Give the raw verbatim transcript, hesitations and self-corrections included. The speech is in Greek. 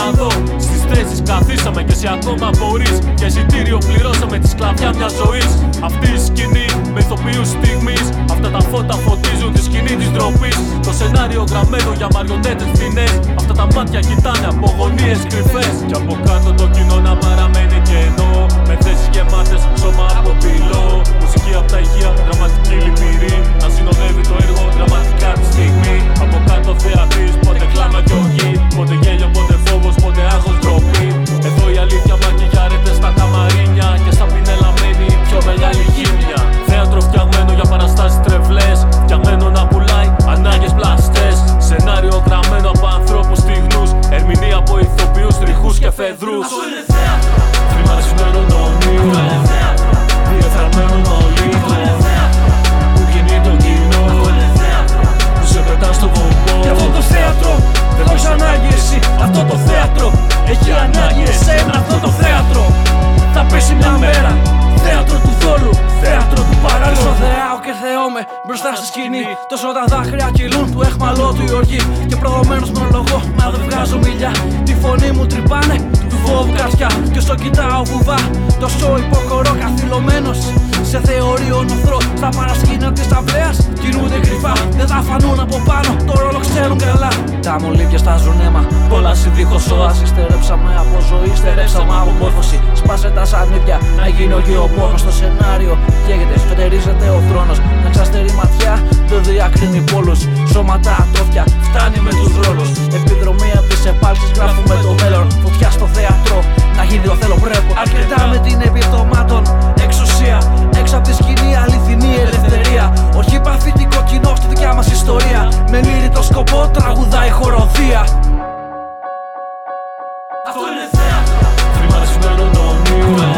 να δω. Στις θέσεις καθίσαμε και εσύ ακόμα μπορείς. Για εισιτήριο πληρώσαμε τη σκλαβιά μιας ζωής. Αυτή η σκηνή με ηθοποιούς στιγμής. Αυτά τα φώτα φωτίζουν τη σκηνή της ντροπής. Το σενάριο γραμμένο για μαριονέτες φθηνές. Αυτά τα μάτια κοιτάνε από γωνίες κρυφές. Κι από κάτω το κοινό να παραμένει κενό. Με θέσεις γεμάτες, σώμα από πυλό. Μουσική από τα ηχεία, δραματική λυπηρή. Να συνοδεύει το έργο, δραματικά τη στιγμή. Από κάτω θεατής, πότε κλάμα κι οργή. Πότε γέλιο, πότε φόβος, πότε άγχος, ντροπή. Εδώ η αλήθεια μακιγιάρεται στα καμαρίνια. Και στα πινελαμένη πιο μεγάλη γύμνια. Θέατρο φτιαγμένο για παραστάσεις τρευλές. Φτιαγμένο να πουλάει ανάγκες πλαστές. Σενάριο γραμμένο από ανθρώπους στιγνούς. Ερμηνεία από ηθοποιούς, τριχούς και φεδρούς. Αυτό είναι θέατρο. Φρυμαρισμένο το όνειρο. Αυτό είναι θέατρο. Διεφθαρμένο το λίγο. Αυτό είναι θέατρο. Που κινεί το κοινό. Αυτό είναι θέατρο. Που σε πετά στο βωμό. Και αυτό το θέατρο δεν το έχει ανάγκη εσύ. Αυτό το θέατρο έχει ανάγκη εσένα. Αυτό το θέατρο θα πέσει μια μέρα. Θέατρο του δόλου, θέατρο του παράλληλου. Τόσο θεάω και θεώμαι μπροστά στη σκηνή. Τόσο τα δάκρυα κυλούν του εχμαλώτου η οργή. Και προδομένος μονολογώ, μα δεν βγάζω μιλιά. Τη φωνή μου τρυπάνε, του φόβου καρδιά. Και όσο κοιτάω βουβά, τόσο υποχωρώ καθυλωμένος σε θεωρείο νοθρό. Στα παρασκήνια της αυλαίας κινούνται κρυφά. Δεν θα φανούν από πάνω, το ρόλο ξέρουν καλά. Τα μολύβια στάζουν αίμα, κόλαση δίχως σώαση. Στερέψαμε από ζωή, στερέψαμε από μόρφωση. Σπάσε τα σανίδια, να γίνει ο γεωπόνος. Στο σενάριο καίγεται, σφετερίζεται ο θρόνος. Με ξαστερή ματιά δεν διακρίνει πόλους. Σώματα ατρόφια, φτάνει με τους ρόλους. Επιδρομή απ' τις επάλξεις γράφουμε το μέλλον. Φωτιά στο θέατρο, να γίνει ο θέλω πρέπει. Αρκετά με την επιπτωμάτων εξουσία. Έξω από τη σκηνή αληθινή ελευθερία. Όχι παθητικό κοινό στη δικιά μας ιστορία. Με λύρητο σκοπό τραγουδάει χοροδία. Αυτό είναι θέατρο. Φρυμαρισμένο το όνειρο.